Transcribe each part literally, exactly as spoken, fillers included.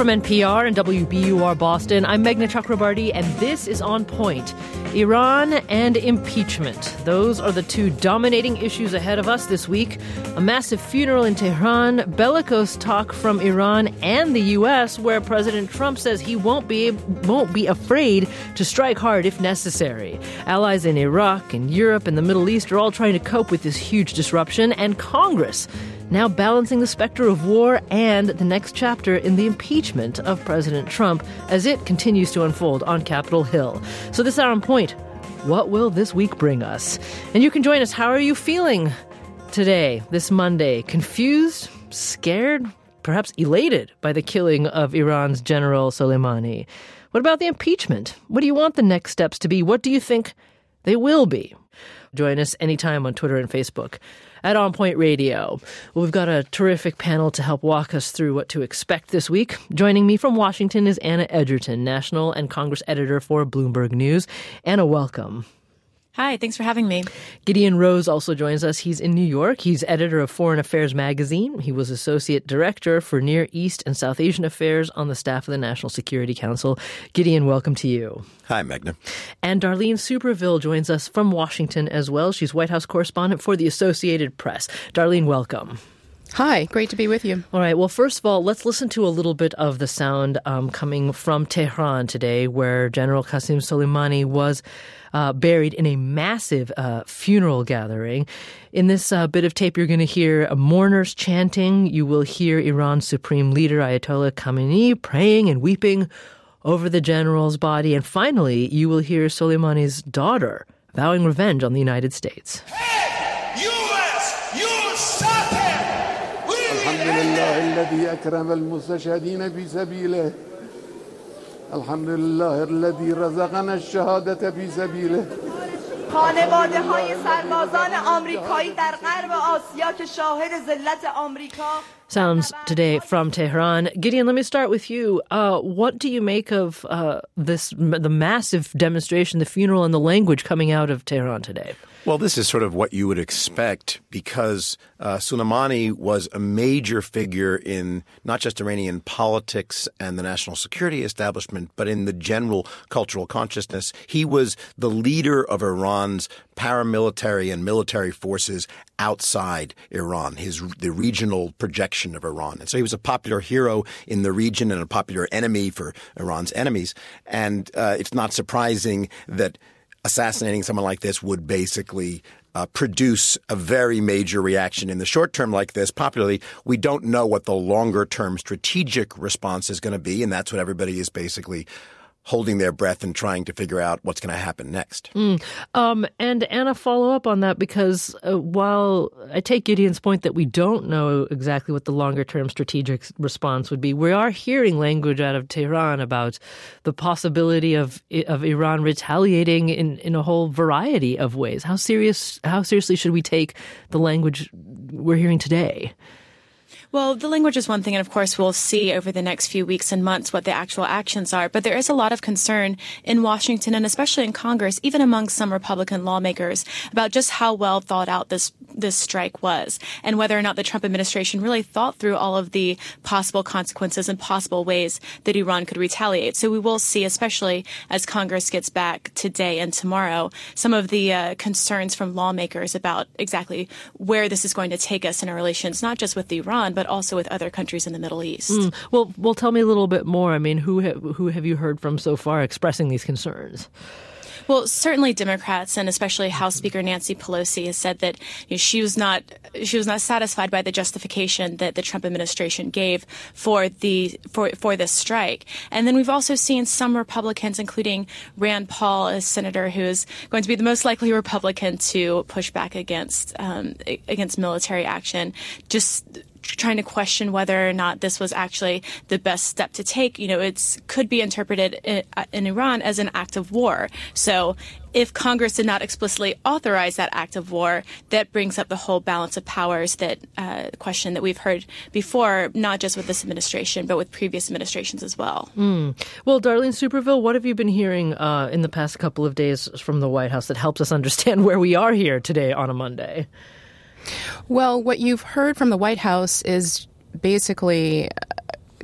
From N P R and W B U R Boston, I'm Meghna Chakrabarti, and this is On Point. Iran and impeachment. Those are the two dominating issues ahead of us this week. A massive funeral in Tehran, bellicose talk from Iran and the U S, where President Trump says he won't be won't be afraid to strike hard if necessary. Allies in Iraq and Europe and the Middle East are all trying to cope with this huge disruption, and Congress now balancing the specter of war and the next chapter in the impeachment of President Trump as it continues to unfold on Capitol Hill. So this hour on Point, what will this week bring us? And you can join us. How are you feeling today, this Monday? Confused? Scared? Perhaps elated by the killing of Iran's General Soleimani? What about the impeachment? What do you want the next steps to be? What do you think they will be? Join us anytime on Twitter and Facebook at On Point Radio. Well, we've got a terrific panel to help walk us through what to expect this week. Joining me from Washington is Anna Edgerton, National and Congress Editor for Bloomberg News. Anna, welcome. Hi, thanks for having me. Gideon Rose also joins us. He's in New York. He's editor of Foreign Affairs magazine. He was associate director for Near East and South Asian Affairs on the staff of the National Security Council. Gideon, welcome to you. Hi, Meghna. And Darlene Superville joins us from Washington as well. She's White House correspondent for the Associated Press. Darlene, welcome. Hi, great to be with you. All right. Well, first of all, let's listen to a little bit of the sound um, coming from Tehran today, where General Qasem Soleimani was uh, buried in a massive uh, funeral gathering. In this uh, bit of tape, you're going to hear mourners chanting. You will hear Iran's supreme leader, Ayatollah Khamenei, praying and weeping over the general's body. And finally, you will hear Soleimani's daughter vowing revenge on the United States. Hey, U S, you suck it! الحمد لله الذي أكرم المستشهدين في سبيله الحمد لله الذي رزقنا الشهادة في سبيله خانواده های سربازان آمریکایی در غرب آسیا که شاهد ذلت آمریکا. Sounds today from Tehran. Gideon, let me start with you. Uh, what do you make of uh, this, the massive demonstration, the funeral, and the language coming out of Tehran today? Well, this is sort of what you would expect because uh, Soleimani was a major figure in not just Iranian politics and the national security establishment, but in the general cultural consciousness. He was the leader of Iran's paramilitary and military forces outside Iran, his the regional projection of Iran. And so he was a popular hero in the region and a popular enemy for Iran's enemies. And uh, it's not surprising that assassinating someone like this would basically uh, produce a very major reaction in the short term like this. Popularly, we don't know what the longer term strategic response is going to be, and that's what everybody is basically holding their breath and trying to figure out what's going to happen next. Mm. Um, and Anna, follow up on that, because uh, while I take Gideon's point that we don't know exactly what the longer-term strategic response would be, we are hearing language out of Tehran about the possibility of of Iran retaliating in, in a whole variety of ways. How serious? How seriously should we take the language we're hearing today? Well, the language is one thing, and of course we'll see over the next few weeks and months what the actual actions are. But there is a lot of concern in Washington and especially in Congress, even among some Republican lawmakers, about just how well thought out this this strike was and whether or not the Trump administration really thought through all of the possible consequences and possible ways that Iran could retaliate. So we will see, especially as Congress gets back today and tomorrow, some of the uh, concerns from lawmakers about exactly where this is going to take us in our relations, not just with Iran, but but also with other countries in the Middle East. Mm. Well, well, tell me a little bit more. I mean, who ha- who have you heard from so far expressing these concerns? Well, certainly Democrats, and especially House Speaker Nancy Pelosi, has said that you know, she was not she was not satisfied by the justification that the Trump administration gave for the for for this strike. And then we've also seen some Republicans, including Rand Paul, a senator who is going to be the most likely Republican to push back against um, against military action, just trying to question whether or not this was actually the best step to take. You know, it's could be interpreted in, in Iran as an act of war. So if Congress did not explicitly authorize that act of war, that brings up the whole balance of powers that uh, question that we've heard before, not just with this administration, but with previous administrations as well. Mm. Well, Darlene Superville, what have you been hearing uh, in the past couple of days from the White House that helps us understand where we are here today on a Monday? Well, what you've heard from the White House is basically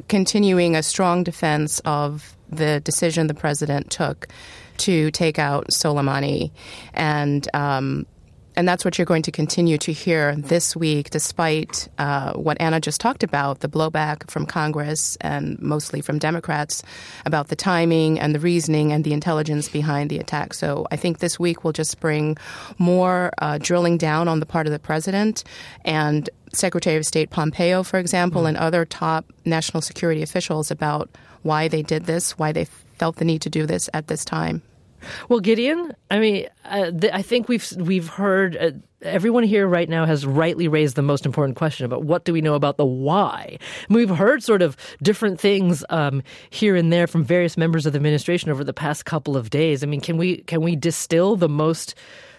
continuing a strong defense of the decision the president took to take out Soleimani. And um, and that's what you're going to continue to hear this week, despite uh, what Anna just talked about, the blowback from Congress and mostly from Democrats about the timing and the reasoning and the intelligence behind the attack. So I think this week will just bring more uh, drilling down on the part of the president and Secretary of State Pompeo, for example, mm. and other top national security officials about why they did this, why they felt the need to do this at this time. Well, Gideon, I mean, uh, th- I think we've we've heard uh, everyone here right now has rightly raised the most important question about what do we know about the why. And we've heard sort of different things um, here and there from various members of the administration over the past couple of days. I mean, can we can we distill the most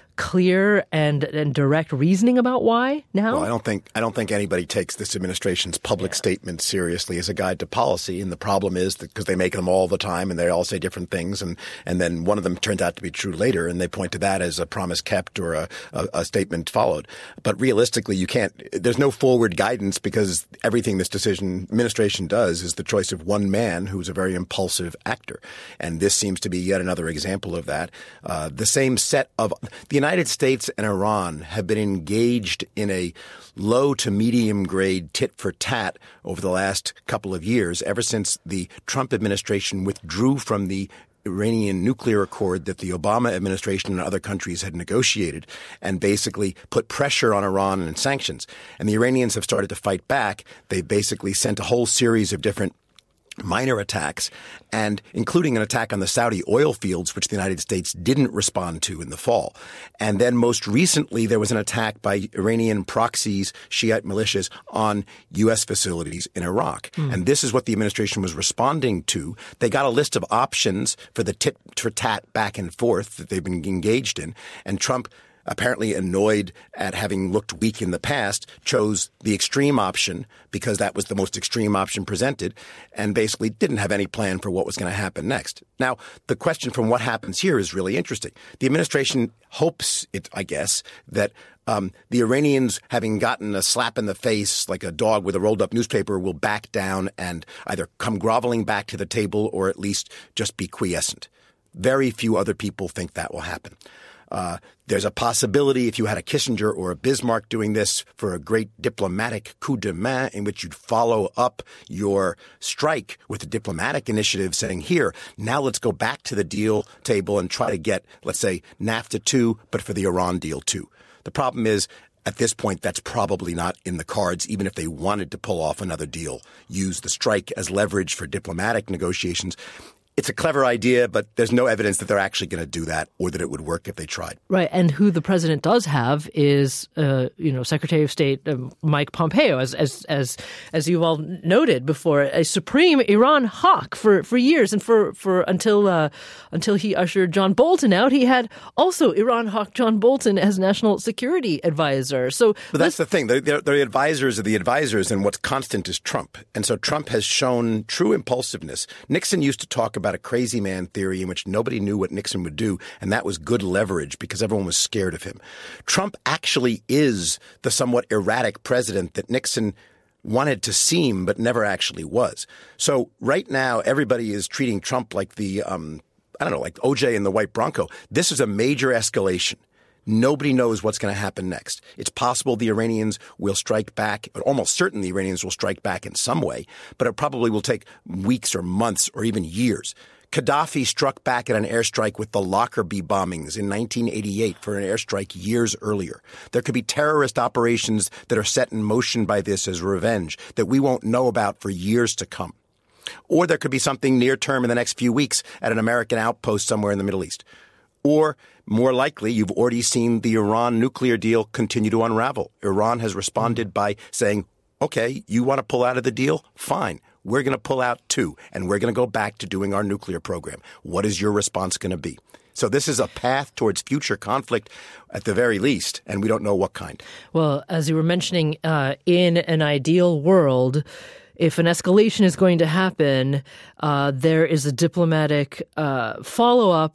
clear and, and direct reasoning about why now? Well, I don't think I don't think anybody takes this administration's public yeah. statement seriously as a guide to policy. And the problem is that because they make them all the time and they all say different things, and, and then one of them turns out to be true later, and they point to that as a promise kept or a, a, a statement followed. But realistically, you can't. There's no forward guidance because everything this decision administration does is the choice of one man who's a very impulsive actor, and this seems to be yet another example of that. Uh, the same set of the United States and Iran have been engaged in a low to medium grade tit for tat over the last couple of years, ever since the Trump administration withdrew from the Iranian nuclear accord that the Obama administration and other countries had negotiated and basically put pressure on Iran and sanctions. And the Iranians have started to fight back. They basically sent a whole series of different minor attacks, and including an attack on the Saudi oil fields, which the United States didn't respond to in the fall. And then most recently, there was an attack by Iranian proxies, Shiite militias, on U S facilities in Iraq. Mm. And this is what the administration was responding to. They got a list of options for the tit for tat back and forth that they've been engaged in, and Trump, apparently annoyed at having looked weak in the past, chose the extreme option because that was the most extreme option presented, and basically didn't have any plan for what was going to happen next. Now, the question from what happens here is really interesting. The administration hopes, it, I guess, that um, the Iranians, having gotten a slap in the face like a dog with a rolled-up newspaper, will back down and either come groveling back to the table or at least just be quiescent. Very few other people think that will happen. Uh, there's a possibility if you had a Kissinger or a Bismarck doing this for a great diplomatic coup de main in which you'd follow up your strike with a diplomatic initiative saying, here, now let's go back to the deal table and try to get, let's say, NAFTA two, but for the Iran deal too. The problem is, at this point, that's probably not in the cards, even if they wanted to pull off another deal, use the strike as leverage for diplomatic negotiations. It's a clever idea, but there's no evidence that they're actually going to do that or that it would work if they tried. Right. And who the president does have is, uh, you know, Secretary of State um, Mike Pompeo, as as as as you've all noted before, a supreme Iran hawk for, for years, and for for until uh, until he ushered John Bolton out, he had also Iran hawk John Bolton as national security advisor. So, but that's the thing; they're, they're, they're the advisors of the advisors, and what's constant is Trump. And so Trump has shown true impulsiveness. Nixon used to talk about a crazy man theory in which nobody knew what Nixon would do, and that was good leverage because everyone was scared of him. Trump actually is the somewhat erratic president that Nixon wanted to seem but never actually was. So right now, everybody is treating Trump like the, um, I don't know, like O J and the White Bronco. This is a major escalation. Nobody knows what's going to happen next. It's possible the Iranians will strike back, or almost certain the Iranians will strike back in some way, but it probably will take weeks or months or even years. Gaddafi struck back at an airstrike with the Lockerbie bombings in nineteen eighty-eight for an airstrike years earlier. There could be terrorist operations that are set in motion by this as revenge that we won't know about for years to come. Or there could be something near term in the next few weeks at an American outpost somewhere in the Middle East. Or, more likely, you've already seen the Iran nuclear deal continue to unravel. Iran has responded by saying, okay, you want to pull out of the deal? Fine. We're going to pull out too, and we're going to go back to doing our nuclear program. What is your response going to be? So this is a path towards future conflict at the very least, and we don't know what kind. Well, as you were mentioning, uh, in an ideal world, if an escalation is going to happen, uh, there is a diplomatic uh, follow-up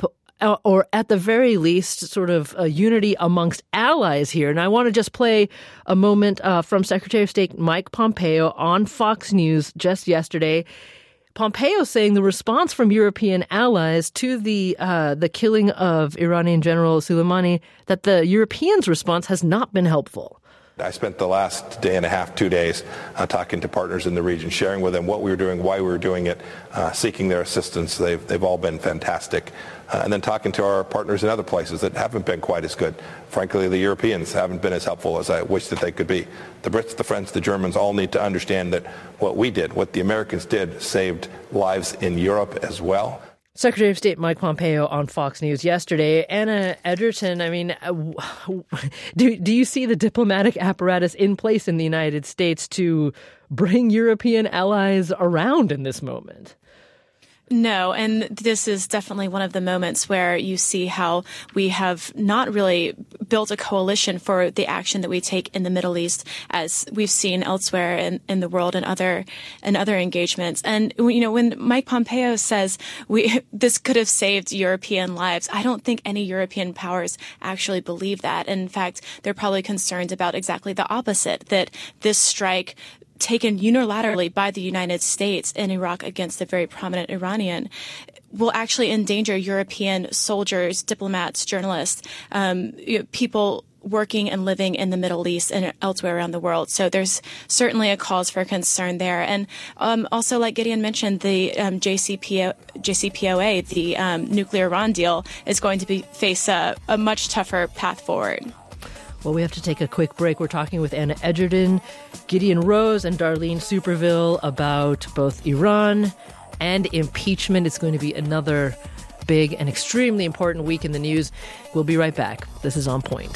or at the very least, sort of a unity amongst allies here. And I want to just play a moment uh, from Secretary of State Mike Pompeo on Fox News just yesterday. Pompeo saying the response from European allies to the uh, the killing of Iranian General Soleimani, that the Europeans' response has not been helpful. I spent the last day and a half, two days, uh, talking to partners in the region, sharing with them what we were doing, why we were doing it, uh, seeking their assistance. They've, they've all been fantastic. Uh, and then talking to our partners in other places that haven't been quite as good. Frankly, the Europeans haven't been as helpful as I wish that they could be. The Brits, the French, the Germans all need to understand that what we did, what the Americans did, saved lives in Europe as well. Secretary of State Mike Pompeo on Fox News yesterday. Anna Edgerton, I mean, do do you see the diplomatic apparatus in place in the United States to bring European allies around in this moment? No, and this is definitely one of the moments where you see how we have not really built a coalition for the action that we take in the Middle East, as we've seen elsewhere in, in the world and other and other engagements. And you know, when Mike Pompeo says we this could have saved European lives, I don't think any European powers actually believe that. And in fact, they're probably concerned about exactly the opposite, that this strike taken unilaterally by the United States in Iraq against a very prominent Iranian will actually endanger European soldiers, diplomats, journalists, um, you know, people working and living in the Middle East and elsewhere around the world. So there's certainly a cause for concern there. And um, also, like Gideon mentioned, the um, J C P O A, the um, nuclear Iran deal, is going to be face a, a much tougher path forward. Well, we have to take a quick break. We're talking with Anna Edgerton, Gideon Rose, and Darlene Superville about both Iran and impeachment. It's going to be another big and extremely important week in the news. We'll be right back. This is On Point.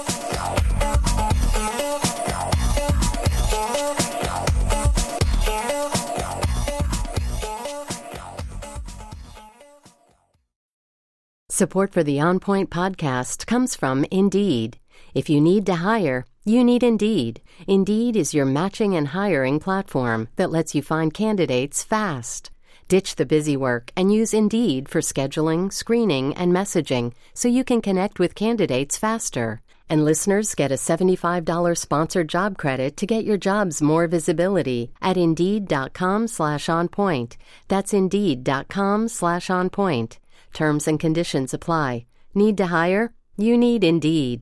Support for the On Point podcast comes from Indeed. If you need to hire, you need Indeed. Indeed is your matching and hiring platform that lets you find candidates fast. Ditch the busy work and use Indeed for scheduling, screening, and messaging so you can connect with candidates faster. And listeners get a seventy-five dollars sponsored job credit to get your jobs more visibility at Indeed.com slash on point. That's Indeed.com slash on point. Terms and conditions apply. Need to hire? You need Indeed.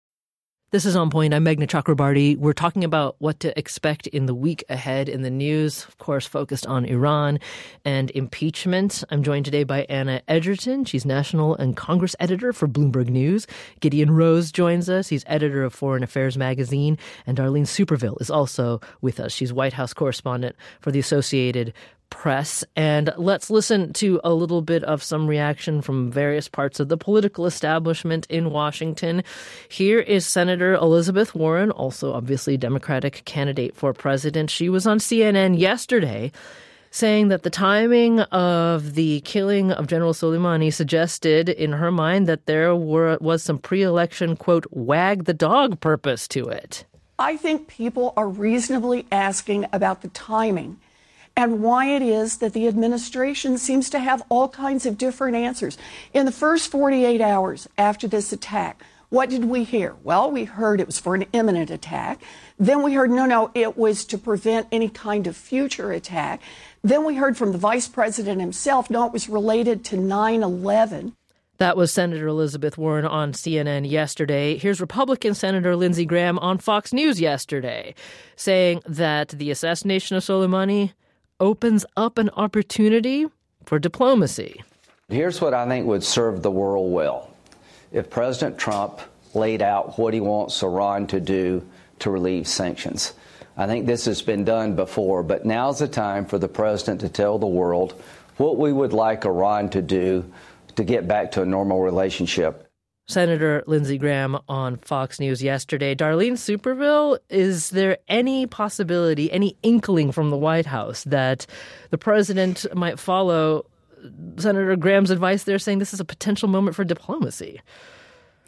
This is On Point. I'm Meghna Chakrabarty. We're talking about what to expect in the week ahead in the news, of course, focused on Iran and impeachment. I'm joined today by Anna Edgerton. She's national and Congress editor for Bloomberg News. Gideon Rose joins us. He's editor of Foreign Affairs magazine. And Darlene Superville is also with us. She's White House correspondent for the Associated Press. And let's listen to a little bit of some reaction from various parts of the political establishment in Washington. Here is Senator Elizabeth Warren, also obviously Democratic candidate for president. She was on C N N yesterday saying that the timing of the killing of General Soleimani suggested in her mind that there were was some pre-election, quote, wag the dog purpose to it. I think people are reasonably asking about the timing and why it is that the administration seems to have all kinds of different answers. In the first forty-eight hours after this attack, what did we hear? Well, we heard it was for an imminent attack. Then we heard, no, no, it was to prevent any kind of future attack. Then we heard from the vice president himself, no, it was related to nine eleven. That was Senator Elizabeth Warren on C N N yesterday. Here's Republican Senator Lindsey Graham on Fox News yesterday, saying that the assassination of Soleimani opens up an opportunity for diplomacy. Here's what I think would serve the world well. If President Trump laid out what he wants Iran to do to relieve sanctions. I think this has been done before, but now's the time for the president to tell the world what we would like Iran to do to get back to a normal relationship. Senator Lindsey Graham on Fox News yesterday. Darlene Superville, is there any possibility, any inkling from the White House that the president might follow Senator Graham's advice there, saying this is a potential moment for diplomacy?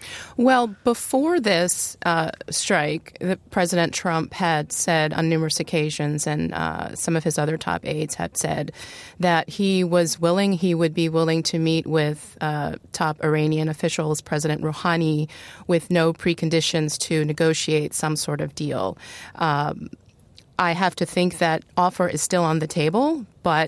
Well, before this uh, strike, the, President Trump had said on numerous occasions, and uh, some of his other top aides had said, that he was willing, he would be willing to meet with uh, top Iranian officials, President Rouhani, with no preconditions to negotiate some sort of deal. Um, I have to think that offer is still on the table, but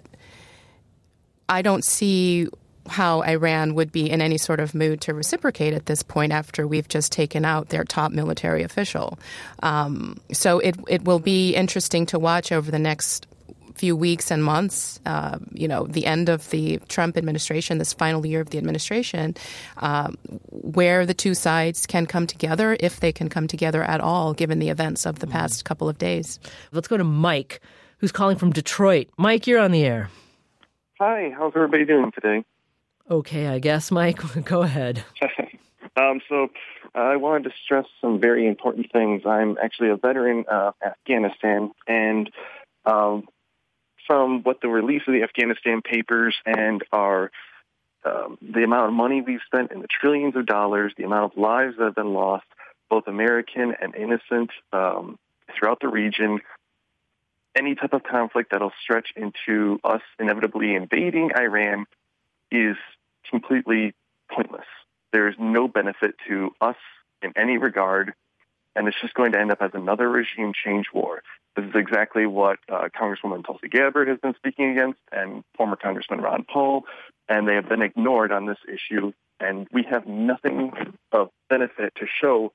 I don't see how Iran would be in any sort of mood to reciprocate at this point after we've just taken out their top military official. Um, so it it will be interesting to watch over the next few weeks and months, uh, you know, the end of the Trump administration, this final year of the administration, uh, where the two sides can come together, if they can come together at all, given the events of the past couple of days. Let's go to Mike, who's calling from Detroit. Mike, you're on the air. Hi, how's everybody doing today? Okay, I guess, Mike. Go ahead. um, so I wanted to stress some very important things. I'm actually a veteran of Afghanistan, and um, from what the release of the Afghanistan papers and our um, the amount of money we've spent in the trillions of dollars, the amount of lives that have been lost, both American and innocent, um, throughout the region, any type of conflict that'll stretch into us inevitably invading Iran is completely pointless. There is no benefit to us in any regard, and it's just going to end up as another regime change war. This is exactly what uh, Congresswoman Tulsi Gabbard has been speaking against, and former Congressman Ron Paul, and they have been ignored on this issue, and we have nothing of benefit to show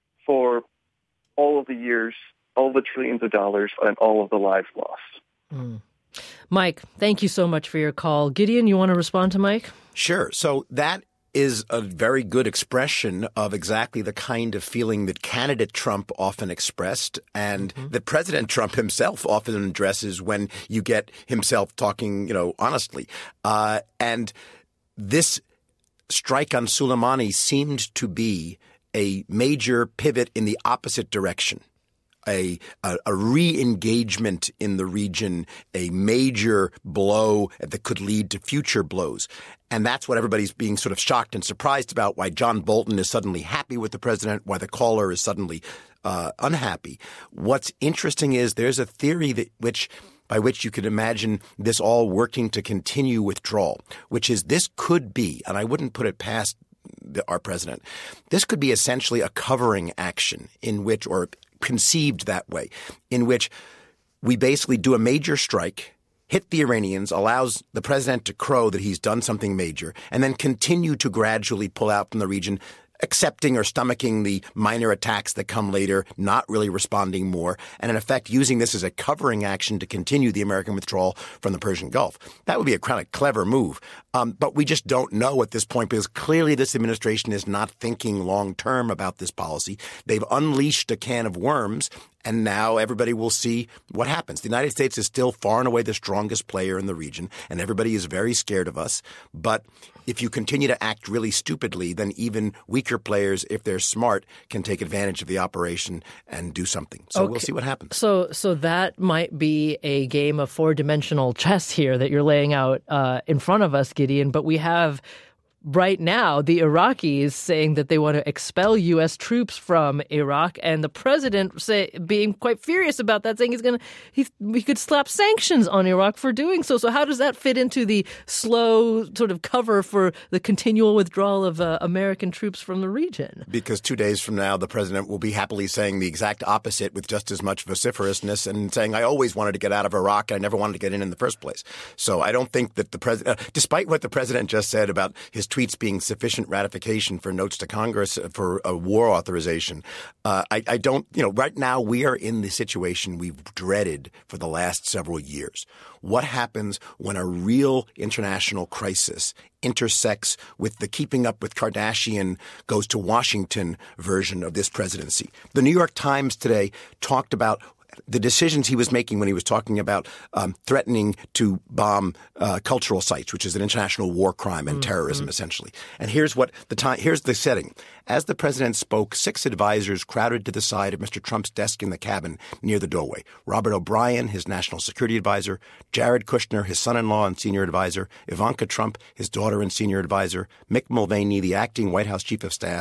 for all of the years, all the trillions of dollars, and all of the lives lost. Mm. Mike, thank you so much for your call. Gideon, you want to respond to Mike? Sure. So that is a very good expression of exactly the kind of feeling that candidate Trump often expressed and mm-hmm. that President Trump himself often addresses when you get himself talking, you know, honestly. Uh, and this strike on Soleimani seemed to be a major pivot in the opposite direction. A, a, a re-engagement in the region, a major blow that could lead to future blows. And that's what everybody's being sort of shocked and surprised about, why John Bolton is suddenly happy with the president, why the caller is suddenly uh, unhappy. What's interesting is there's a theory that which by which you could imagine this all working to continue withdrawal, which is this could be, and I wouldn't put it past the, our president, this could be essentially a covering action in which, or conceived that way, in which we basically do a major strike, hit the Iranians, allows the president to crow that he's done something major, and then continue to gradually pull out from the region, accepting or stomaching the minor attacks that come later, not really responding more, and in effect using this as a covering action to continue the American withdrawal from the Persian Gulf. That would be a kind of clever move. Um, but we just don't know at this point because clearly this administration is not thinking long-term about this policy. They've unleashed a can of worms, and now everybody will see what happens. The United States is still far and away the strongest player in the region, and everybody is very scared of us. But if you continue to act really stupidly, then even weaker players, if they're smart, can take advantage of the operation and do something. So okay. We'll see what happens. So so that might be a game of four-dimensional chess here that you're laying out uh, in front of us, Gideon. But we have right now the Iraqis saying that they want to expel U S troops from Iraq, and the president say, being quite furious about that, saying he's going to he, he could slap sanctions on Iraq for doing so. So how does that fit into the slow sort of cover for the continual withdrawal of uh, American troops from the region? Because two days from now, the president will be happily saying the exact opposite with just as much vociferousness and saying, I always wanted to get out of Iraq. I never wanted to get in in the first place. So I don't think that the president, uh, despite what the president just said about his tweets being sufficient ratification for notes to Congress for a war authorization. Uh, I, I don't, you know, right now we are in the situation we've dreaded for the last several years. What happens when a real international crisis intersects with the keeping up with Kardashian goes to Washington version of this presidency? The New York Times today talked about the decisions he was making when he was talking about um, threatening to bomb uh, cultural sites, which is an international war crime and mm-hmm. terrorism, essentially. And here's what the time. Here's the setting. As the president spoke, six advisors crowded to the side of Mister Trump's desk in the cabin near the doorway. Robert O'Brien, his national security advisor, Jared Kushner, his son-in-law and senior advisor, Ivanka Trump, his daughter and senior advisor, Mick Mulvaney, the acting White House chief of staff,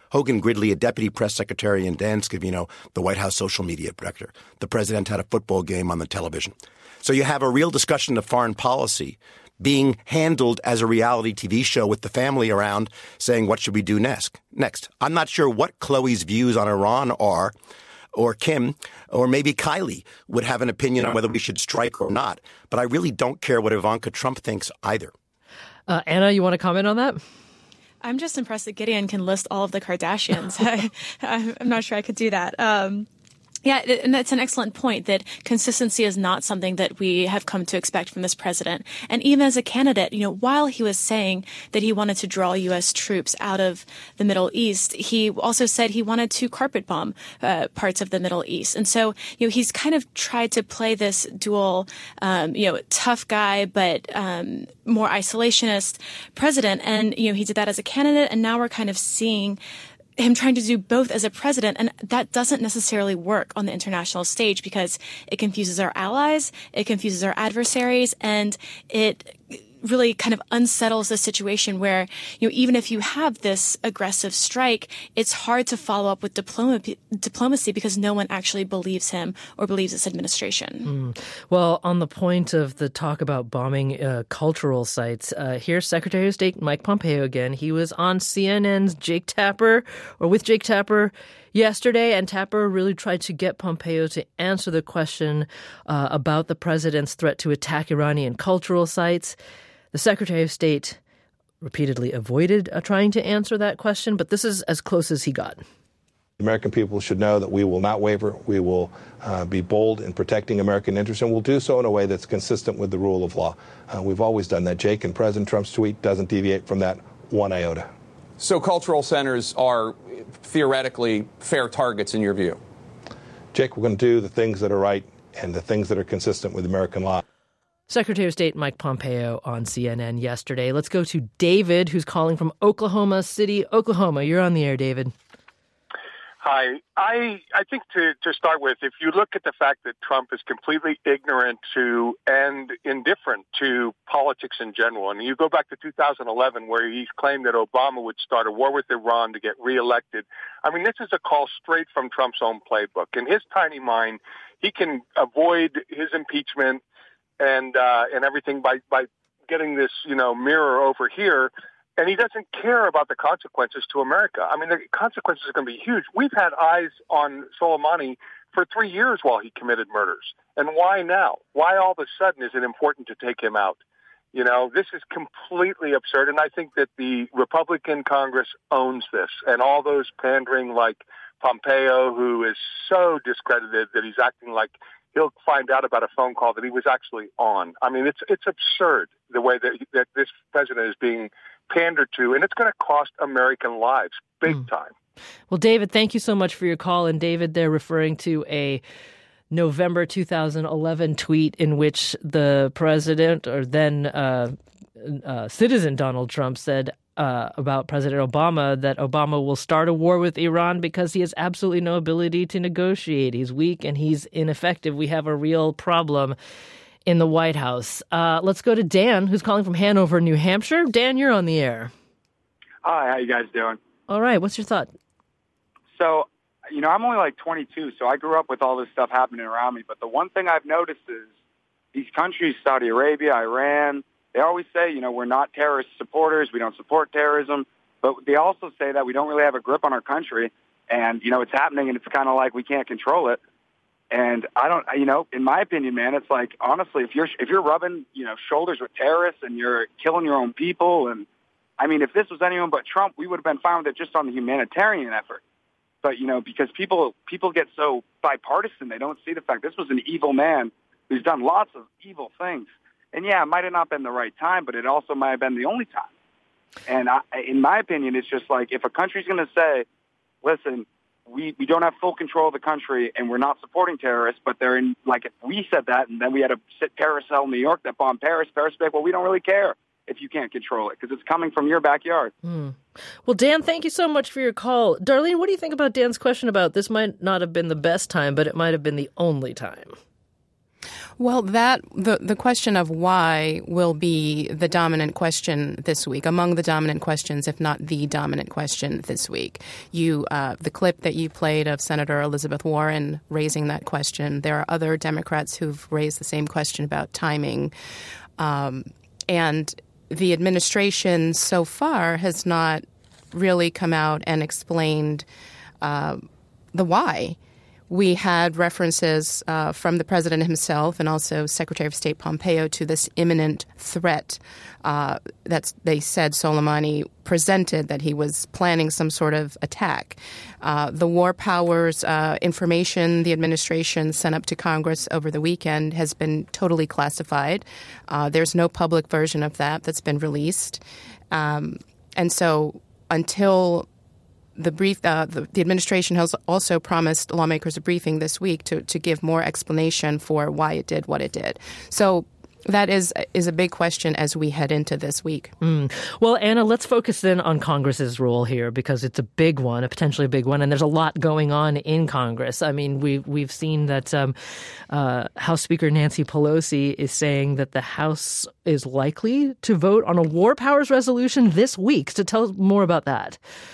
Hogan Gridley, a deputy press secretary, and Dan Scavino, the White House social media director. The president had a football game on the television. So you have a real discussion of foreign policy being handled as a reality T V show with the family around saying, what should we do next? Next. I'm not sure what Chloe's views on Iran are, or Kim, or maybe Kylie would have an opinion on whether we should strike or not. But I really don't care what Ivanka Trump thinks either. Uh, Anna, you want to comment on that? I'm just impressed that Gideon can list all of the Kardashians. I, I'm not sure I could do that. Um, Yeah, and that's an excellent point, that consistency is not something that we have come to expect from this president. And even as a candidate, you know, while he was saying that he wanted to draw U S troops out of the Middle East, he also said he wanted to carpet bomb uh, parts of the Middle East. And so, you know, he's kind of tried to play this dual, um, you know, tough guy, but um, more isolationist president. And, you know, he did that as a candidate, and now we're kind of seeing him trying to do both as a president, and that doesn't necessarily work on the international stage because it confuses our allies, it confuses our adversaries, and it really kind of unsettles the situation where, you know, even if you have this aggressive strike, it's hard to follow up with diploma- diplomacy because no one actually believes him or believes this administration. Mm. Well, on the point of the talk about bombing uh, cultural sites, uh, here's Secretary of State Mike Pompeo again. He was on C N N's Jake Tapper, or with Jake Tapper, yesterday, and Tapper really tried to get Pompeo to answer the question uh, about the president's threat to attack Iranian cultural sites. The Secretary of State repeatedly avoided uh, trying to answer that question, but this is as close as he got. The American people should know that we will not waver. We will uh, be bold in protecting American interests, and we'll do so in a way that's consistent with the rule of law. Uh, we've always done that, Jake, and President Trump's tweet doesn't deviate from that one iota. So cultural centers are theoretically fair targets in your view? Jake, we're going to do the things that are right and the things that are consistent with American law. Secretary of State Mike Pompeo on C N N yesterday. Let's go to David, who's calling from Oklahoma City, Oklahoma. You're on the air, David. Hi. I I think to, to start with, if you look at the fact that Trump is completely ignorant to and indifferent to politics in general, and you go back to two thousand eleven where he claimed that Obama would start a war with Iran to get reelected. I mean, this is a call straight from Trump's own playbook. In his tiny mind, he can avoid his impeachment and uh, and everything by, by getting this, you know, mirror over here. And he doesn't care about the consequences to America. I mean, the consequences are going to be huge. We've had eyes on Soleimani for three years while he committed murders. And why now? Why all of a sudden is it important to take him out? You know, this is completely absurd. And I think that the Republican Congress owns this. And all those pandering like Pompeo, who is so discredited that he's acting like he'll find out about a phone call that he was actually on. I mean, it's it's absurd the way that, that this president is being pandered to, and it's going to cost American lives big mm. time. Well, David, thank you so much for your call. And David, they're referring to a November two thousand eleven tweet in which the president, or then uh, uh, citizen Donald Trump, said uh, about President Obama that Obama will start a war with Iran because he has absolutely no ability to negotiate. He's weak and he's ineffective. We have a real problem in the White House. Uh, let's go to Dan, who's calling from Hanover, New Hampshire. Dan, you're on the air. Hi, how you guys doing? All right, what's your thought? So, you know, I'm only like twenty-two, so I grew up with all this stuff happening around me. But the one thing I've noticed is these countries, Saudi Arabia, Iran, they always say, you know, we're not terrorist supporters, we don't support terrorism. But they also say that we don't really have a grip on our country. And, you know, it's happening, and it's kind of like we can't control it. And I don't, you know, in my opinion, man, it's like, honestly, if you're if you're rubbing, you know, shoulders with terrorists and you're killing your own people, and I mean, if this was anyone but Trump, we would have been fine with it just on the humanitarian effort. But, you know, because people people get so bipartisan, they don't see the fact this was an evil man who's done lots of evil things. And, yeah, it might have not been the right time, but it also might have been the only time. And I, in my opinion, it's just like if a country's going to say, listen, we, we don't have full control of the country and we're not supporting terrorists, but they're in, like, if we said that and then we had a terrorist cell in New York that bombed Paris, Paris would be like, well, we don't really care if you can't control it because it's coming from your backyard. Hmm. Well, Dan, thank you so much for your call. Darlene, what do you think about Dan's question about this might not have been the best time, but it might have been the only time? Well, that the the question of why will be the dominant question this week, among the dominant questions, if not the dominant question this week. You, uh, the clip that you played of Senator Elizabeth Warren raising that question. There are other Democrats who've raised the same question about timing, um, and the administration so far has not really come out and explained uh, the why. We had references uh, from the president himself and also Secretary of State Pompeo to this imminent threat uh, that they said Soleimani presented, that he was planning some sort of attack. Uh, the War Powers uh, information the administration sent up to Congress over the weekend has been totally classified. Uh, there's no public version of that that's been released. Um, and so until The brief, uh, the, the administration has also promised lawmakers a briefing this week to, to give more explanation for why it did what it did. So that is is a big question as we head into this week. Mm. Well, Anna, let's focus then on Congress's role here, because it's a big one, a potentially big one, and there's a lot going on in Congress. I mean, we, we've seen that um, uh, House Speaker Nancy Pelosi is saying that the House is likely to vote on a war powers resolution this week. So tell us more about that.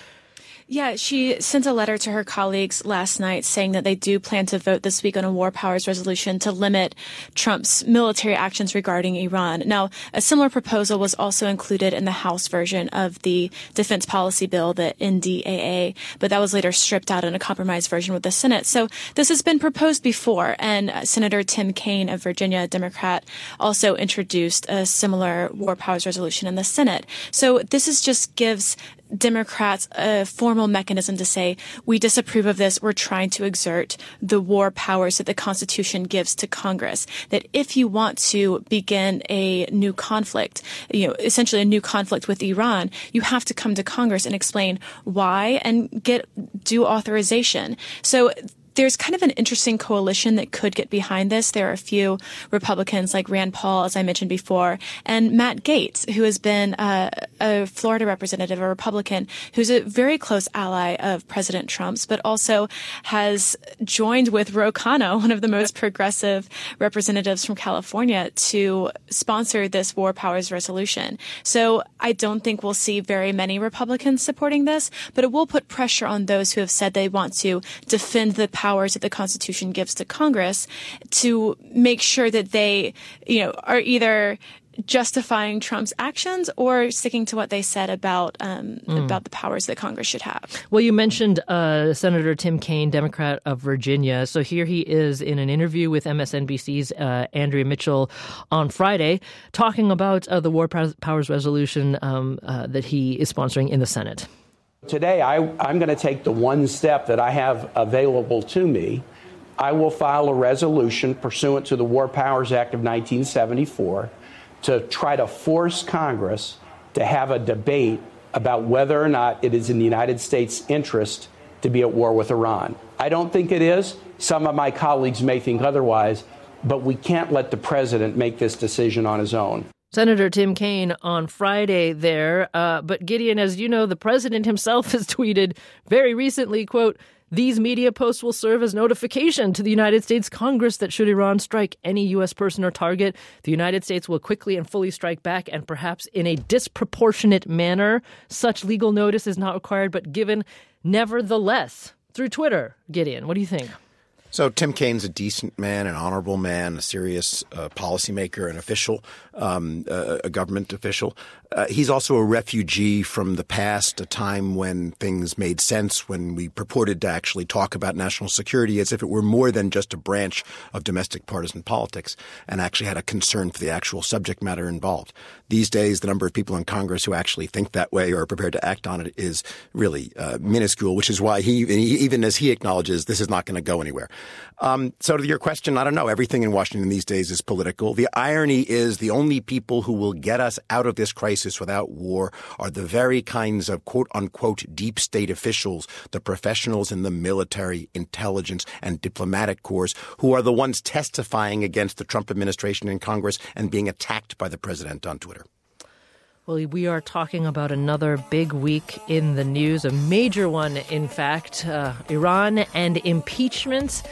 Yeah, she sent a letter to her colleagues last night saying that they do plan to vote this week on a war powers resolution to limit Trump's military actions regarding Iran. Now, a similar proposal was also included in the House version of the defense policy bill, the N D A A, but that was later stripped out in a compromise version with the Senate. So this has been proposed before, and Senator Tim Kaine of Virginia, a Democrat, also introduced a similar war powers resolution in the Senate. So this is just gives Democrats a formal mechanism to say, we disapprove of this. We're trying to exert the war powers that the Constitution gives to Congress. That if you want to begin a new conflict, you know, essentially a new conflict with Iran, you have to come to Congress and explain why and get due authorization. So there's kind of an interesting coalition that could get behind this. There are a few Republicans like Rand Paul, as I mentioned before, and Matt Gaetz, who has been uh, a Florida representative, a Republican, who's a very close ally of President Trump's, but also has joined with Ro Khanna, one of the most progressive representatives from California, to sponsor this war powers resolution. So I don't think we'll see very many Republicans supporting this, but it will put pressure on those who have said they want to defend the power powers that the Constitution gives to Congress to make sure that they, you know, are either justifying Trump's actions or sticking to what they said about um, mm. about the powers that Congress should have. Well, you mentioned uh, Senator Tim Kaine, Democrat of Virginia. So here he is in an interview with M S N B C's uh, Andrea Mitchell on Friday, talking about uh, the war powers resolution um, uh, that he is sponsoring in the Senate. Today, I, I'm going to take the one step that I have available to me. I will file a resolution pursuant to the War Powers Act of nineteen seventy-four to try to force Congress to have a debate about whether or not it is in the United States' interest to be at war with Iran. I don't think it is. Some of my colleagues may think otherwise, but we can't let the president make this decision on his own. Senator Tim Kaine on Friday there. Uh, but Gideon, as you know, the president himself has tweeted very recently, quote, "These media posts will serve as notification to the United States Congress that should Iran strike any U S person or target, the United States will quickly and fully strike back, and perhaps in a disproportionate manner. Such legal notice is not required, but given nevertheless." Through Twitter. Gideon, what do you think? So Tim Kaine's a decent man, an honorable man, a serious uh, policymaker, an official, um, uh, a government official. Uh, he's also a refugee from the past, a time when things made sense, when we purported to actually talk about national security as if it were more than just a branch of domestic partisan politics and actually had a concern for the actual subject matter involved. These days, the number of people in Congress who actually think that way or are prepared to act on it is really uh, minuscule, which is why he, even as he acknowledges, this is not going to go anywhere. Um, so to your question, I don't know. Everything in Washington these days is political. The irony is the only people who will get us out of this crisis without war are the very kinds of quote unquote deep state officials, the professionals in the military, intelligence, and diplomatic corps who are the ones testifying against the Trump administration in Congress and being attacked by the president on Twitter. Well, we are talking about another big week in the news, a major one, in fact, uh, Iran and impeachment.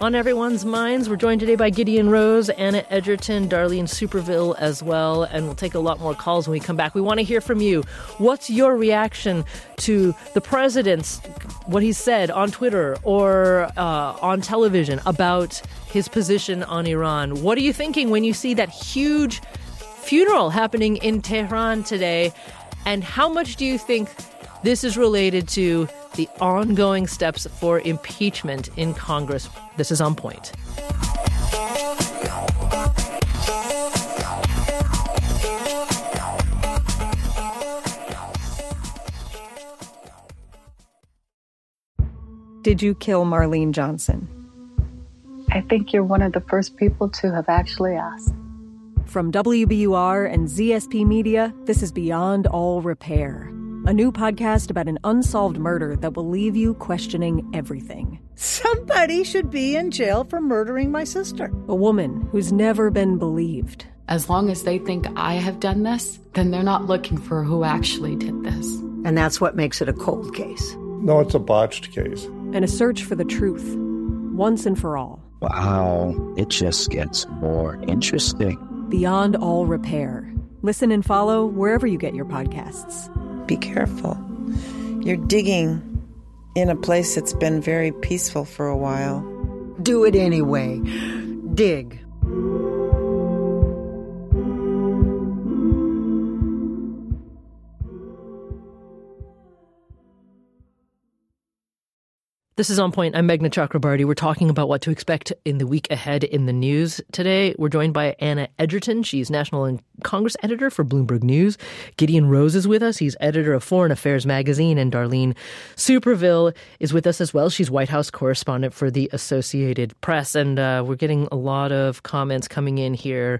On everyone's minds, we're joined today by Gideon Rose, Anna Edgerton, Darlene Superville as well, and we'll take a lot more calls when we come back. We want to hear from you. What's your reaction to the president's, what he said on Twitter or uh, on television about his position on Iran? What are you thinking when you see that huge funeral happening in Tehran today? And how much do you think this is related to the ongoing steps for impeachment in Congress? This is On Point. Did you kill Marlene Johnson? I think you're one of the first people to have actually asked. From W B U R and Z S P Media, this is Beyond All Repair, a new podcast about an unsolved murder that will leave you questioning everything. Somebody should be in jail for murdering my sister. A woman who's never been believed. As long as they think I have done this, then they're not looking for who actually did this. And that's what makes it a cold case. No, it's a botched case. And a search for the truth, once and for all. Wow, it just gets more interesting. Beyond All Repair. Listen and follow wherever you get your podcasts. Be careful. You're digging in a place that's been very peaceful for a while. Do it anyway. Dig. This is On Point. I'm Meghna Chakrabarty. We're talking about what to expect in the week ahead in the news today. We're joined by Anna Edgerton. She's National and Congress editor for Bloomberg News. Gideon Rose is with us. He's editor of Foreign Affairs magazine. And Darlene Superville is with us as well. She's White House correspondent for the Associated Press. And uh, we're getting a lot of comments coming in here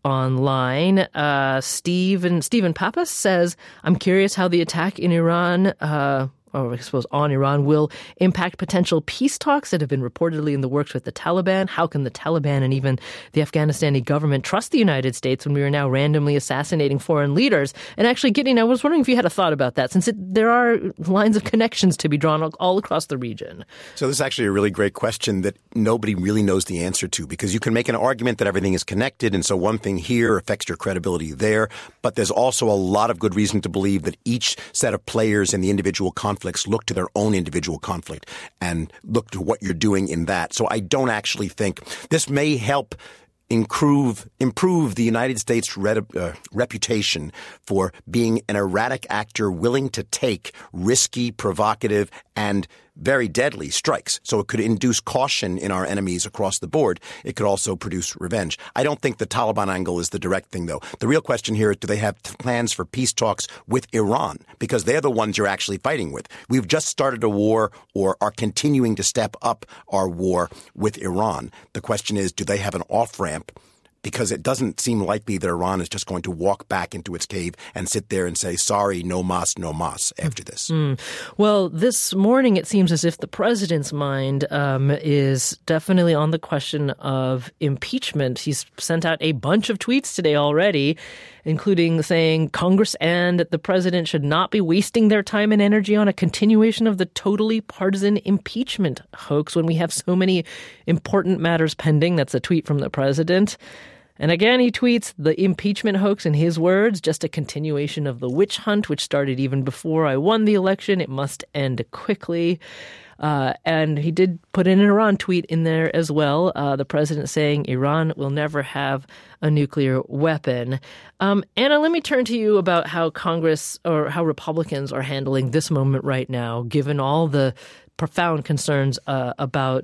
online. Uh, Stephen, Stephen Pappas says, I'm curious how the attack in Iran uh or I suppose on Iran, will impact potential peace talks that have been reportedly in the works with the Taliban. How can the Taliban and even the Afghanistani government trust the United States when we are now randomly assassinating foreign leaders? And actually, Gideon, I was wondering if you had a thought about that, since it, there are lines of connections to be drawn all across the region. So this is actually a really great question that nobody really knows the answer to, because you can make an argument that everything is connected, and so one thing here affects your credibility there. But there's also a lot of good reason to believe that each set of players in the individual conflict look to their own individual conflict and look to what you're doing in that. So I don't actually think this may help improve improve the United States re- uh, reputation for being an erratic actor willing to take risky, provocative, and very deadly strikes. So it could induce caution in our enemies across the board. It could also produce revenge. I don't think the Taliban angle is the direct thing, though. The real question here is, do they have t- plans for peace talks with Iran? Because they're the ones you're actually fighting with. We've just started a war or are continuing to step up our war with Iran. The question is, do they have an off-ramp? Because it doesn't seem likely that Iran is just going to walk back into its cave and sit there and say, sorry, no mas, no mas after this. Mm. Well, this morning it seems as if the president's mind um, is definitely on the question of impeachment. He's sent out a bunch of tweets today already, including saying Congress and the president should not be wasting their time and energy on a continuation of the totally partisan impeachment hoax when we have so many important matters pending. That's a tweet from the president. And again, he tweets the impeachment hoax, in his words, just a continuation of the witch hunt, which started even before I won the election. It must end quickly. Uh, and he did put in an Iran tweet in there as well, uh, the president saying Iran will never have a nuclear weapon. Um, Anna, let me turn to you about how Congress or how Republicans are handling this moment right now, given all the profound concerns uh, about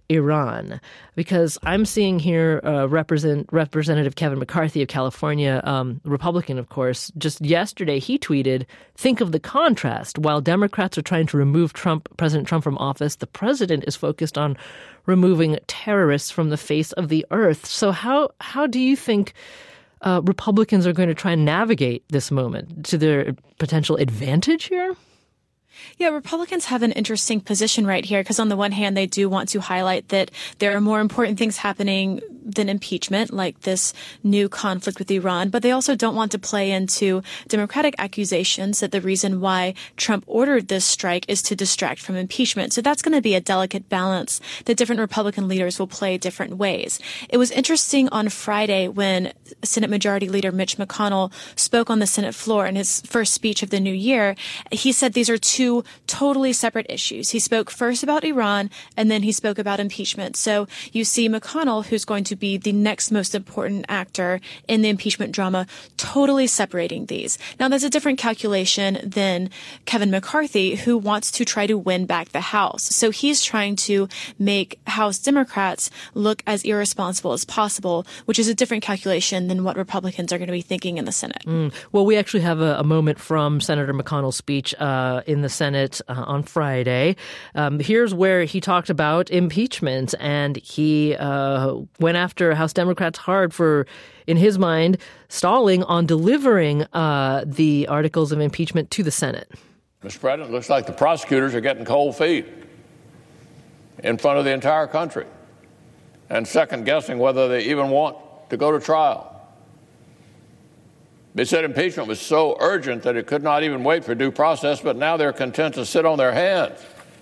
Iran, because I'm seeing here uh, represent, Representative Kevin McCarthy of California, um, Republican, of course. Just yesterday, he tweeted, think of the contrast. While Democrats are trying to remove Trump, President Trump from office, the president is focused on removing terrorists from the face of the earth. So how how do you think uh, Republicans are going to try and navigate this moment to their potential advantage here? Yeah, Republicans have an interesting position right here because on the one hand, they do want to highlight that there are more important things happening than impeachment, like this new conflict with Iran. But they also don't want to play into Democratic accusations that the reason why Trump ordered this strike is to distract from impeachment. So that's going to be a delicate balance that different Republican leaders will play different ways. It was interesting on Friday when Senate Majority Leader Mitch McConnell spoke on the Senate floor in his first speech of the new year. He said these are two totally separate issues. He spoke first about Iran and then he spoke about impeachment. So you see McConnell, who's going to be the next most important actor in the impeachment drama, totally separating these. Now, there's a different calculation than Kevin McCarthy, who wants to try to win back the House. So he's trying to make House Democrats look as irresponsible as possible, which is a different calculation than what Republicans are going to be thinking in the Senate. Mm. Well, we actually have a, a moment from Senator McConnell's speech uh, in the Senate uh, on Friday. Um, here's where he talked about impeachment, and he uh, went after House Democrats hard for, in his mind, stalling on delivering uh, the articles of impeachment to the Senate. Mister President, it looks like the prosecutors are getting cold feet in front of the entire country and second-guessing whether they even want to go to trial. They said impeachment was so urgent that it could not even wait for due process, but now they're content to sit on their hands.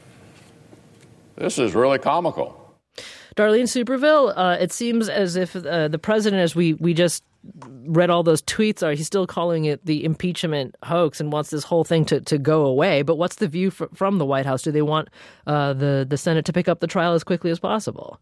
This is really comical. Darlene Superville, uh, it seems as if uh, the president, as we, we just read all those tweets, are he's still calling it the impeachment hoax and wants this whole thing to, to go away. But what's the view fr- from the White House? Do they want uh, the, the Senate to pick up the trial as quickly as possible?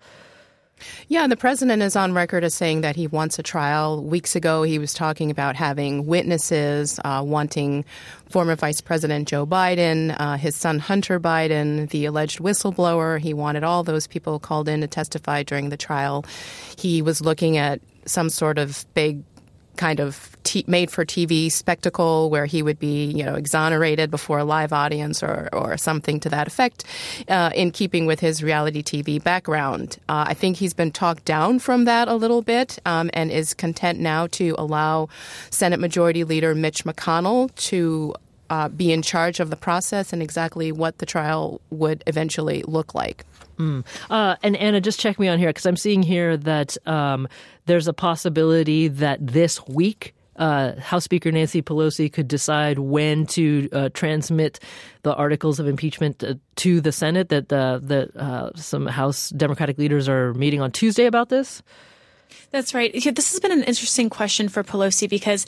Yeah, the president is on record as saying that he wants a trial. Weeks ago, he was talking about having witnesses, uh, wanting former Vice President Joe Biden, uh, his son Hunter Biden, the alleged whistleblower. He wanted all those people called in to testify during the trial. He was looking at some sort of big kind of t- made-for-T V spectacle where he would be, you know, exonerated before a live audience or, or something to that effect, uh, in keeping with his reality T V background. Uh, I think he's been talked down from that a little bit um, and is content now to allow Senate Majority Leader Mitch McConnell to uh, be in charge of the process and exactly what the trial would eventually look like. Mm. Uh, and Anna, just check me on here because I'm seeing here that um, there's a possibility that this week uh, House Speaker Nancy Pelosi could decide when to uh, transmit the articles of impeachment uh, to the Senate, that uh, that uh, some House Democratic leaders are meeting on Tuesday about this. That's right. This has been an interesting question for Pelosi because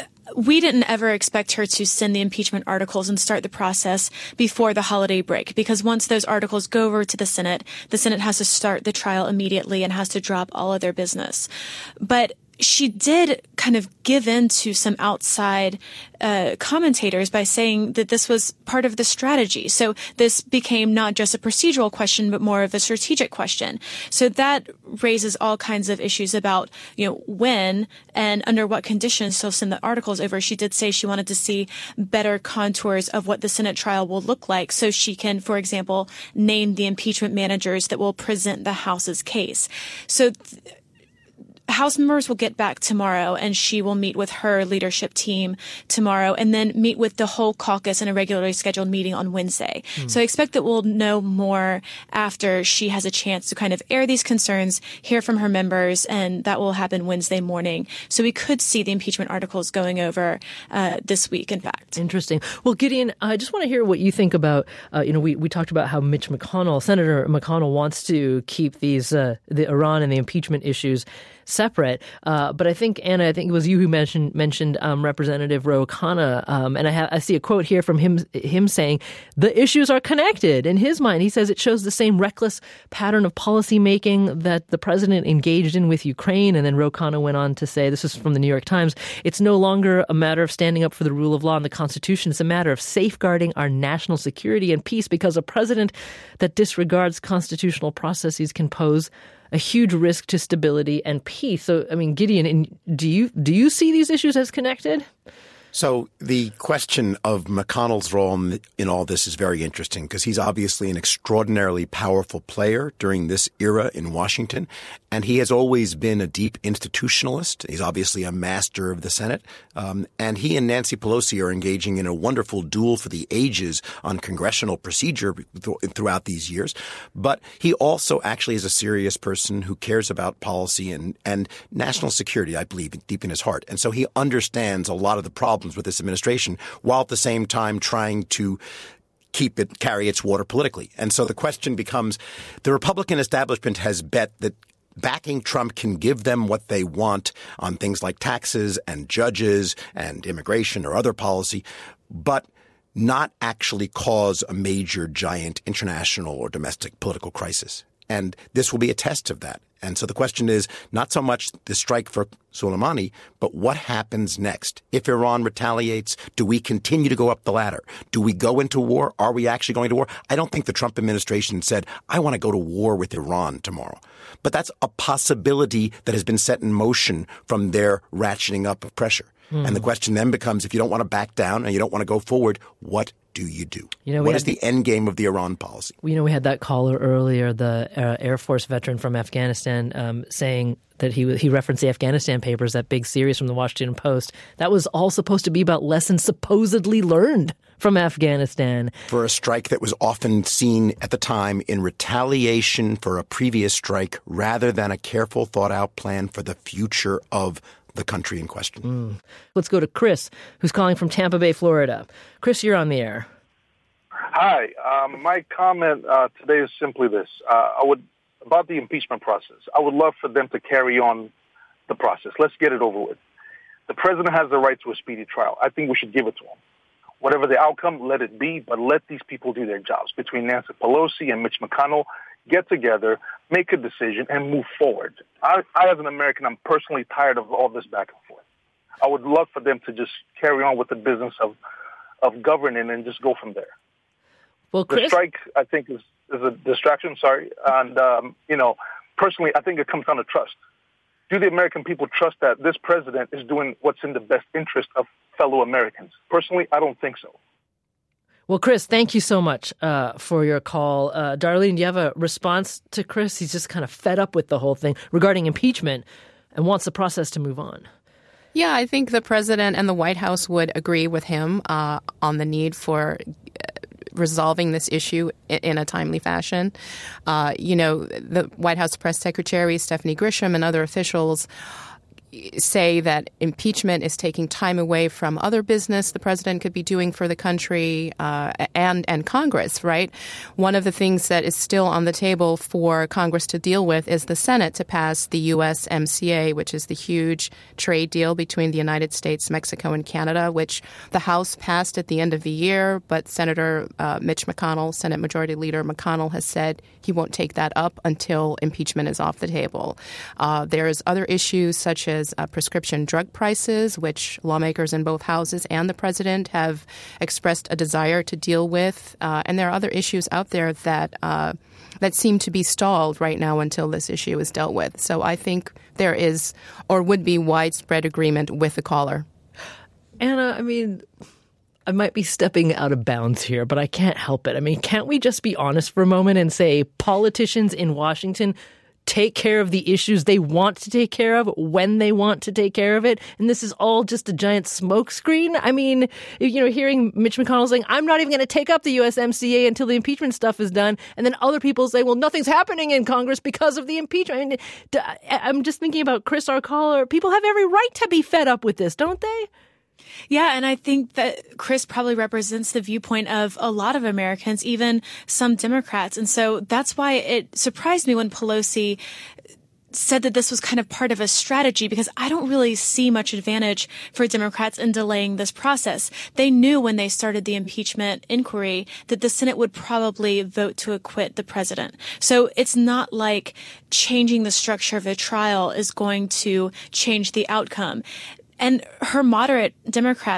we didn't ever expect her to send the impeachment articles and start the process before the holiday break, because once those articles go over to the Senate, the Senate has to start the trial immediately and has to drop all of their business. But she did kind of give in to some outside uh, commentators by saying that this was part of the strategy. So this became not just a procedural question, but more of a strategic question. So that raises all kinds of issues about, you know, when and under what conditions she'll send the articles over. She did say she wanted to see better contours of what the Senate trial will look like so she can, for example, name the impeachment managers that will present the House's case. So th- House members will get back tomorrow, and she will meet with her leadership team tomorrow and then meet with the whole caucus in a regularly scheduled meeting on Wednesday. Mm. So I expect that we'll know more after she has a chance to kind of air these concerns, hear from her members, and that will happen Wednesday morning. So we could see the impeachment articles going over uh, this week, in fact. Interesting. Well, Gideon, I just want to hear what you think about, uh, you know, we, we talked about how Mitch McConnell, Senator McConnell, wants to keep these, uh, the Iran and the impeachment issues separate. Uh, but I think, Anna, I think it was you who mentioned mentioned um, Representative Ro Khanna. Um, and I, ha- I see a quote here from him him saying the issues are connected. In his mind, he says it shows the same reckless pattern of policymaking that the president engaged in with Ukraine. And then Ro Khanna went on to say, this is from the New York Times, it's no longer a matter of standing up for the rule of law and the Constitution. It's a matter of safeguarding our national security and peace, because a president that disregards constitutional processes can pose a huge risk to stability and peace. So, I mean, Gideon, do you do you see these issues as connected? So the question of McConnell's role in, in all this is very interesting because he's obviously an extraordinarily powerful player during this era in Washington, and he has always been a deep institutionalist. He's obviously a master of the Senate, um, and he and Nancy Pelosi are engaging in a wonderful duel for the ages on congressional procedure th- throughout these years. But he also actually is a serious person who cares about policy and, and national security, I believe, deep in his heart. And so he understands a lot of the problems with this administration, while at the same time trying to keep it, carry its water politically. And so the question becomes, the Republican establishment has bet that backing Trump can give them what they want on things like taxes and judges and immigration or other policy, but not actually cause a major, giant international or domestic political crisis. And this will be a test of that. And so the question is not so much the strike for Soleimani, but what happens next? If Iran retaliates, do we continue to go up the ladder? Do we go into war? Are we actually going to war? I don't think the Trump administration said, I want to go to war with Iran tomorrow. But that's a possibility that has been set in motion from their ratcheting up of pressure. Mm. And the question then becomes, if you don't want to back down and you don't want to go forward, what do you do? You know, what is the, the end game of the Iran policy? You know, we had that caller earlier, the uh, Air Force veteran from Afghanistan, um, saying that he he referenced the Afghanistan papers, that big series from the Washington Post. That was all supposed to be about lessons supposedly learned from Afghanistan. For a strike that was often seen at the time in retaliation for a previous strike rather than a careful, thought-out plan for the future of the country in question. Mm. Let's go to Chris, who's calling from Tampa Bay, Florida. Chris, you're on the air. Hi. Um, my comment uh, today is simply this. Uh, I would about the impeachment process. I would love for them to carry on the process. Let's get it over with. The president has the right to a speedy trial. I think we should give it to him. Whatever the outcome, let it be, but let these people do their jobs. Between Nancy Pelosi and Mitch McConnell, get together, make a decision, and move forward. I, I, as an American, I'm personally tired of all this back and forth. I would love for them to just carry on with the business of of governing and just go from there. Well, Chris? The strike, I think, is, is a distraction, sorry. And, um, you know, personally, I think it comes down to trust. Do the American people trust that this president is doing what's in the best interest of fellow Americans? Personally, I don't think so. Well, Chris, thank you so much uh, for your call. Uh, Darlene, do you have a response to Chris? He's just kind of fed up with the whole thing regarding impeachment and wants the process to move on. Yeah, I think the president and the White House would agree with him uh, on the need for resolving this issue in a timely fashion. Uh, you know, the White House press secretary, Stephanie Grisham, and other officials say that impeachment is taking time away from other business the president could be doing for the country uh, and and Congress, right? One of the things that is still on the table for Congress to deal with is the Senate to pass the U S M C A, which is the huge trade deal between the United States, Mexico, and Canada, which the House passed at the end of the year. But Senator uh, Mitch McConnell, Senate Majority Leader McConnell, has said he won't take that up until impeachment is off the table. Uh, there's other issues such as Uh, prescription drug prices, which lawmakers in both houses and the president have expressed a desire to deal with. Uh, and there are other issues out there that uh, that seem to be stalled right now until this issue is dealt with. So I think there is or would be widespread agreement with the caller. Anna, I mean, I might be stepping out of bounds here, but I can't help it. I mean, can't we just be honest for a moment and say politicians in Washington take care of the issues they want to take care of when they want to take care of it? And this is all just a giant smokescreen? I mean, you know, hearing Mitch McConnell saying, I'm not even going to take up the U S M C A until the impeachment stuff is done. And then other people say, well, nothing's happening in Congress because of the impeachment. I mean, I'm just thinking about Chris, our caller. People have every right to be fed up with this, don't they? Yeah, and I think that Chris probably represents the viewpoint of a lot of Americans, even some Democrats. And so that's why it surprised me when Pelosi said that this was kind of part of a strategy, because I don't really see much advantage for Democrats in delaying this process. They knew when they started the impeachment inquiry that the Senate would probably vote to acquit the president. So it's not like changing the structure of a trial is going to change the outcome. And her moderate Democrats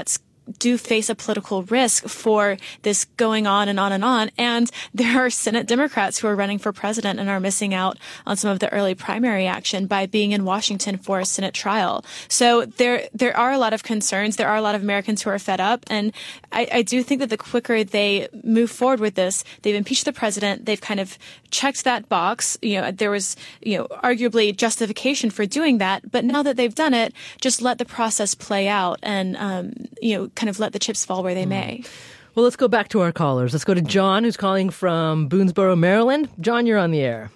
do face a political risk for this going on and on and on. And there are Senate Democrats who are running for president and are missing out on some of the early primary action by being in Washington for a Senate trial. So there there are a lot of concerns. There are a lot of Americans who are fed up. And I, I do think that the quicker they move forward with this, they've impeached the president. They've kind of checked that box. You know, there was, you know, arguably justification for doing that. But now that they've done it, just let the process play out and, um, you know, kind of let the chips fall where they may. Well, let's go back to our callers. Let's go to John, who's calling from Boonesboro, Maryland. John, you're on the air.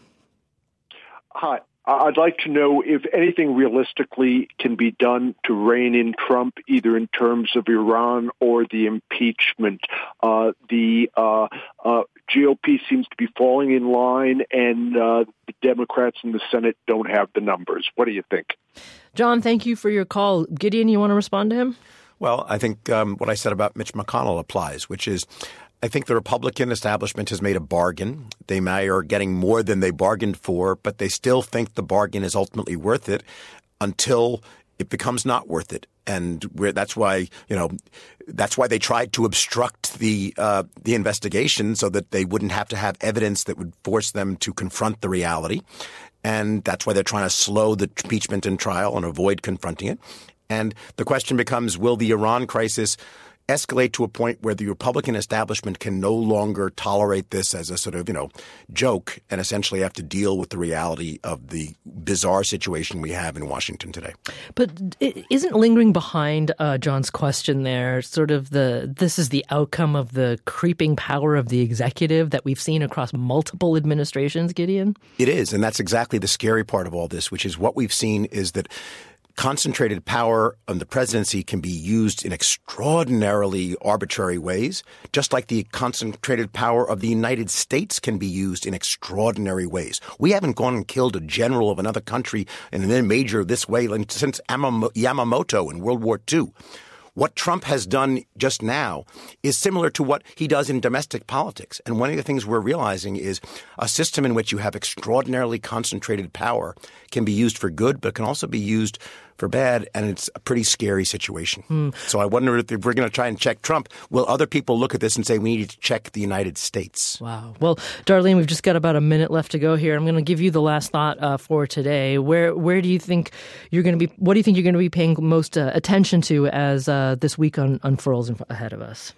Hi. I'd like to know if anything realistically can be done to rein in Trump, either in terms of Iran or the impeachment. Uh, the uh, uh, G O P seems to be falling in line, and uh, the Democrats in the Senate don't have the numbers. What do you think? John, thank you for your call. Gideon, you want to respond to him? Well, I think um, what I said about Mitch McConnell applies, which is I think the Republican establishment has made a bargain. They may are getting more than they bargained for, but they still think the bargain is ultimately worth it until it becomes not worth it. And we're, that's why, you know, that's why they tried to obstruct the uh, the investigation so that they wouldn't have to have evidence that would force them to confront the reality. And that's why they're trying to slow the impeachment and trial and avoid confronting it. And the question becomes, will the Iran crisis escalate to a point where the Republican establishment can no longer tolerate this as a sort of, you know, joke and essentially have to deal with the reality of the bizarre situation we have in Washington today? But it isn't lingering behind uh, John's question there sort of the this is the outcome of the creeping power of the executive that we've seen across multiple administrations, Gideon? It is. And that's exactly the scary part of all this, which is what we've seen is that concentrated power on the presidency can be used in extraordinarily arbitrary ways, just like the concentrated power of the United States can be used in extraordinary ways. We haven't gone and killed a general of another country and then major this way since Yamamoto in World War Two. What Trump has done just now is similar to what he does in domestic politics. And one of the things we're realizing is a system in which you have extraordinarily concentrated power can be used for good, but can also be used for bad. And it's a pretty scary situation. Mm. So I wonder if we're going to try and check Trump, will other people look at this and say we need to check the United States? Wow. Well, Darlene, we've just got about a minute left to go here. I'm going to give you the last thought uh, for today. Where where do you think you're going to be? What do you think you're going to be paying most uh, attention to as uh, this week un- unfurls in, ahead of us?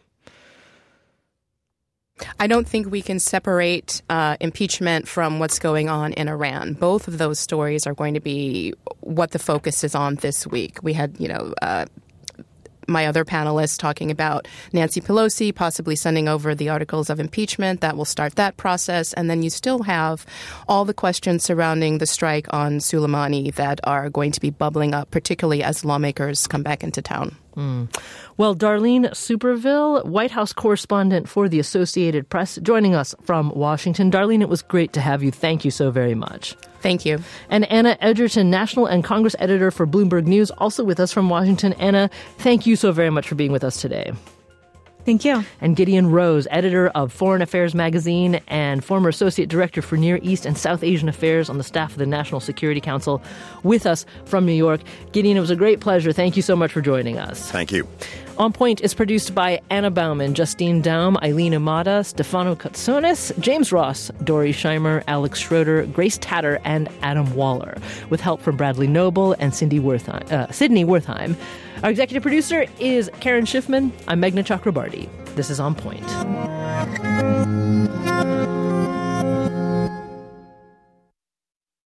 I don't think we can separate uh, impeachment from what's going on in Iran. Both of those stories are going to be what the focus is on this week. We had, you know, uh, my other panelists talking about Nancy Pelosi possibly sending over the articles of impeachment. That will start that process. And then you still have all the questions surrounding the strike on Soleimani that are going to be bubbling up, particularly as lawmakers come back into town. Mm. Well, Darlene Superville, White House correspondent for the Associated Press, joining us from Washington. Darlene, it was great to have you. Thank you so very much. Thank you. And Anna Edgerton, National and Congress Editor for Bloomberg News, also with us from Washington. Anna, thank you so very much for being with us today. Thank you. And Gideon Rose, editor of Foreign Affairs magazine and former associate director for Near East and South Asian Affairs on the staff of the National Security Council, with us from New York. Gideon, it was a great pleasure. Thank you so much for joining us. Thank you. On Point is produced by Anna Bauman, Justine Daum, Eileen Amata, Stefano Katsonis, James Ross, Dory Scheimer, Alex Schroeder, Grace Tatter, and Adam Waller, with help from Bradley Noble and Cindy Wertheim, uh, Sydney Wertheim. Our executive producer is Karen Schiffman. I'm Meghna Chakrabarty. This is On Point.